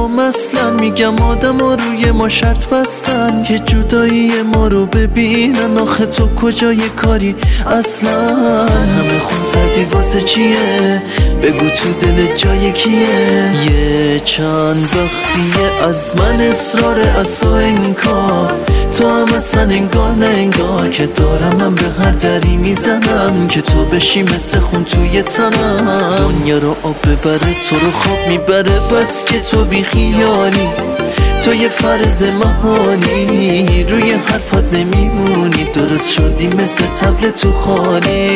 دوام اصلا میگم آدم ها روی ما شرط بستن که جدایی ما رو ببینن. آخه تو کجای کاری اصلا؟ همه خون سردی واسه چیه؟ بگو تو دل جای کیه؟ یه چند وقتیه از من اصرار از تو انکار، تو هم اصلا انگار نه انگار که دارم من به هر دری میزنم که تو بشی مثل خون توی تنم. دنیا رو آب ببره تو رو خواب میبره بس که تو بی خیالی، تو یه فرض محالی، روی حرفات نمیمونی، درست شدی مثل طبل تو خالی.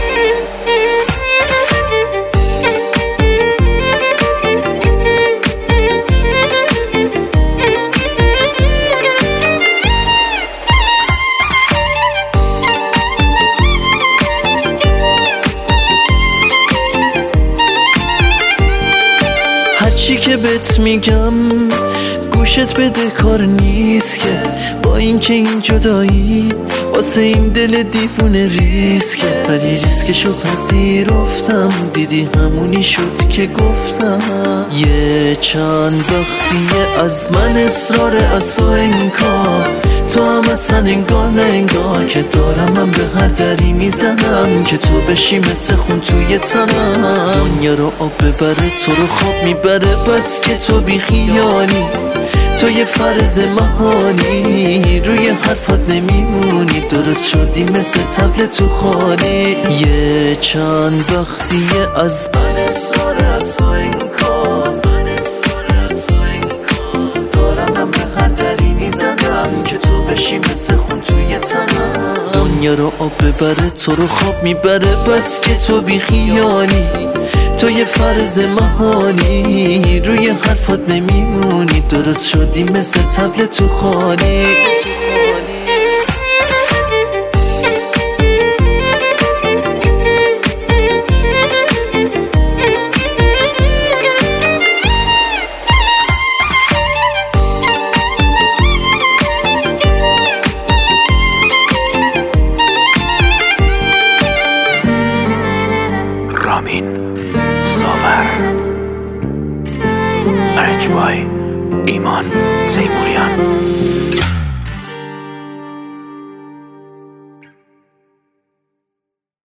هرچی که بهت میگم گوشت بده کار نیست که، با اینکه این جدایی واسه این دل دیوونه ریسکه، ولی ریسکشو پذیرفتم، دیدی همونی شد که گفتم. یه چند وقتیه از من اصرار از تو انکار، تو هم اصلا انگار نه انگار که دارم من به هر دری میزنم که تو بشی مثل خون توی تنم. دنیا رو آب ببره تو رو خواب میبره بس که تو بی خیالی، تو یه فرض محالی، روی حرفات نمیمونی، درست شدی مثل طبل تو خالی. یه چند وقتیه از من اصرار از تو انکار، دارم من به هر دری میزنم که تو بشی مثل خون توی تنم. دنیا رو آب ببره تو رو خواب میبره بس که تو بی خیالی، تو یه فرض محالی، روی حرفات نمیمونی، درست شدی مثل طبل تو خالی. رامین ساور، ارنج بای ایمان تیموریان.